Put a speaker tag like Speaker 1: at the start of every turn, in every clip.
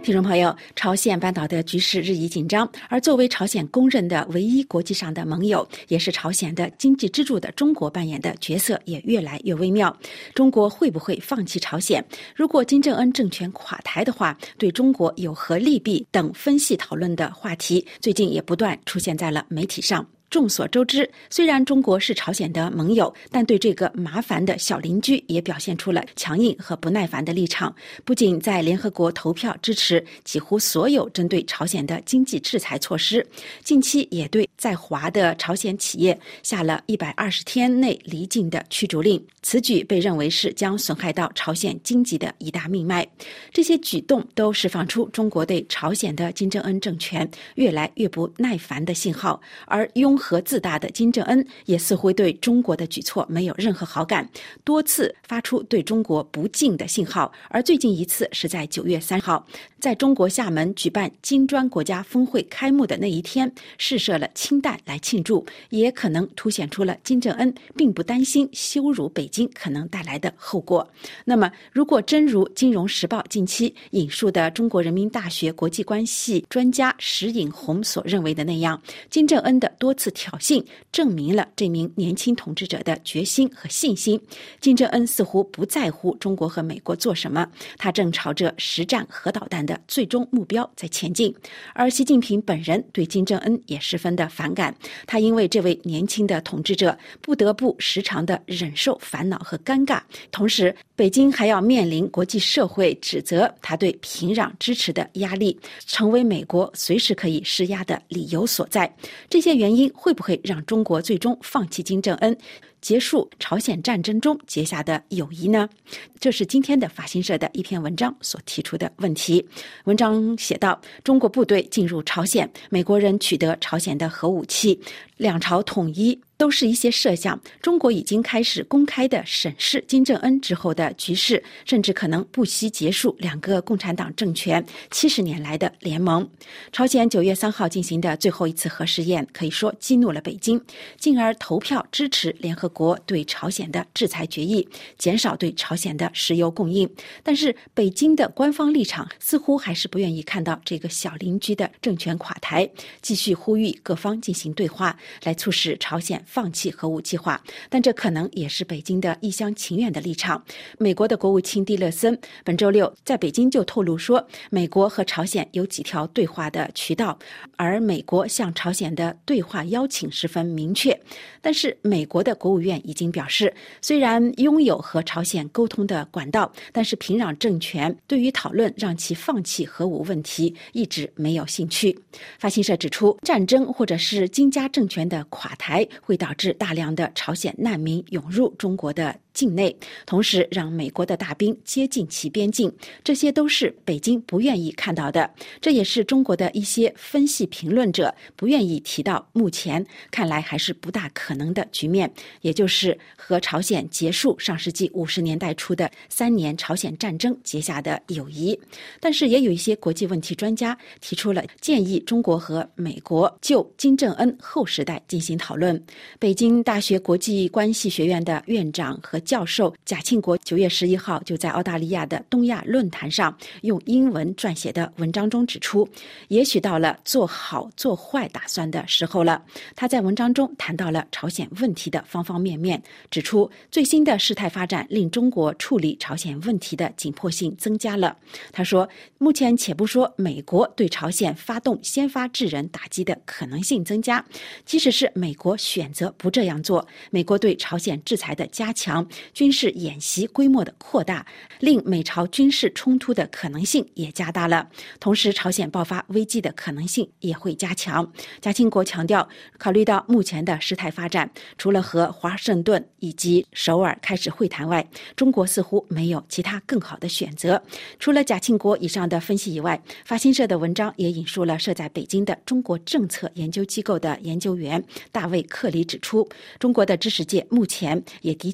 Speaker 1: 听众朋友，朝鲜半岛的局势日益紧张，而作为朝鲜公认的唯一国际上的盟友，也是朝鲜的经济支柱的中国扮演的角色也越来越微妙。中国会不会放弃朝鲜？如果金正恩政权垮台的话，对中国有何利弊等分析讨论的话题，最近也不断出现在了媒体上。众所周知，虽然中国是朝鲜的盟友，但对这个麻烦的小邻居也表现出了强硬和不耐烦的立场。不仅在联合国投票支持几乎所有针对朝鲜的经济制裁措施，近期也对在华的朝鲜企业下了120天内离境的驱逐令。此举被认为是将损害到朝鲜经济的一大命脉。这些举动都释放出中国对朝鲜的金正恩政权越来越不耐烦的信号，而拥和自大的金正恩也似乎对中国的举措没有任何好感，多次发出对中国不敬的信号。而最近一次是在9月3号，在中国厦门举办金砖国家峰会开幕的那一天，试射了氢弹来庆祝，也可能凸显出了金正恩并不担心羞辱北京可能带来的后果。那么，如果真如《金融时报》近期引述的中国人民大学国际关系专家石颖红所认为的那样，金正恩的多次挑衅证明了这名年轻统治者的决心和信心。金正恩似乎不在乎中国和美国做什么，他正朝着实战核导弹的最终目标在前进。而习近平本人对金正恩也十分的反感，他因为这位年轻的统治者不得不时常的忍受烦恼和尴尬，同时北京还要面临国际社会指责他对平壤支持的压力，成为美国随时可以施压的理由所在。这些原因会不会让中国最终放弃金正恩，结束朝鲜战争中结下的友谊呢？这是今天的法新社的一篇文章所提出的问题。文章写道，中国部队进入朝鲜，美国人取得朝鲜的核武器，两朝统一都是一些设想。中国已经开始公开地审视金正恩之后的局势，甚至可能不惜结束两个共产党政权70年来的联盟。朝鲜9月3号进行的最后一次核试验，可以说激怒了北京，进而投票支持联合国对朝鲜的制裁决议，减少对朝鲜的石油供应。但是北京的官方立场似乎还是不愿意看到这个小邻居的政权垮台，继续呼吁各方进行对话，来促使朝鲜放弃核武计划。但这可能也是北京的一厢情愿的立场。美国的国务卿蒂勒森本周六在北京就透露说，美国和朝鲜有几条对话的渠道，而美国向朝鲜的对话邀请十分明确。但是美国的国务院已经表示，虽然拥有和朝鲜沟通的管道，但是平壤政权对于讨论让其放弃核武问题一直没有兴趣。法新社指出，战争或者是金家政权的垮台会导致大量的朝鲜难民涌入中国的境内，同时让美国的大兵接近其边境，这些都是北京不愿意看到的。这也是中国的一些分析评论者不愿意提到目前看来还是不大可能的局面，也就是和朝鲜结束上世纪50年代初的3年朝鲜战争结下的友谊。但是也有一些国际问题专家提出了建议中国和美国就金正恩后时代进行讨论。北京大学国际关系学院的院长和教授贾庆国9月11号就在澳大利亚的东亚论坛上用英文撰写的文章中指出，也许到了做好做坏打算的时候了。他在文章中谈到了朝鲜问题的方方面面，指出最新的事态发展令中国处理朝鲜问题的紧迫性增加了。他说，目前且不说美国对朝鲜发动先发制人打击的可能性增加，即使是美国选择不这样做，美国对朝鲜制裁的加强，军事演习规模的扩大，令美朝军事冲突的可能性也加大了，同时朝鲜爆发危机的可能性也会加强。贾庆国强调，考虑到目前的事态发展，除了和华盛顿以及首尔开始会谈外，中国似乎没有其他更好的选择。除了贾庆国以上的分析以外，法新社的文章也引述了设在北京的中国政策研究机构的研究员大卫克里指出，中国的知识界目前也的确在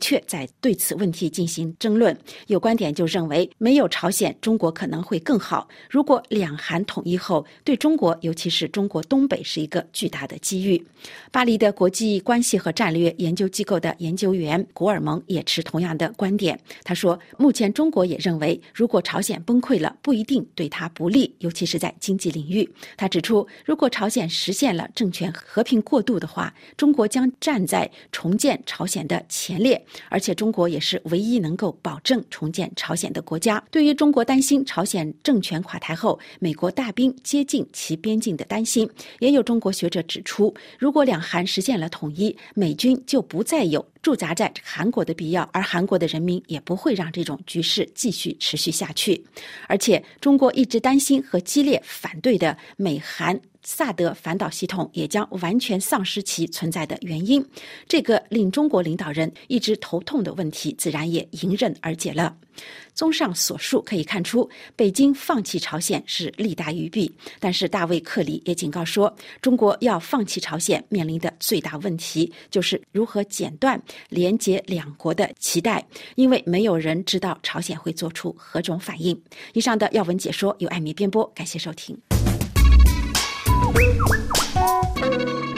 Speaker 1: 在对此问题进行争论。有观点就认为，没有朝鲜，中国可能会更好。如果两韩统一后，对中国，尤其是中国东北是一个巨大的机遇。巴黎的国际关系和战略研究机构的研究员古尔蒙也持同样的观点。他说，目前中国也认为，如果朝鲜崩溃了，不一定对他不利，尤其是在经济领域。他指出，如果朝鲜实现了政权和平过渡的话，中国将站在重建朝鲜的前列，而且中国也是唯一能够保证重建朝鲜的国家。对于中国担心朝鲜政权垮台后美国大兵接近其边境的担心，也有中国学者指出，如果两韩实现了统一，美军就不再有驻扎在韩国的必要，而韩国的人民也不会让这种局势继续持续下去。而且中国一直担心和激烈反对的美韩萨德反导系统也将完全丧失其存在的原因，这个令中国领导人一直头痛的问题自然也迎刃而解了。综上所述可以看出，北京放弃朝鲜是利大于弊，但是大卫克里也警告说，中国要放弃朝鲜面临的最大问题就是如何剪断连结两国的脐带，因为没有人知道朝鲜会做出何种反应。以上的要闻解说由艾米编播，感谢收听。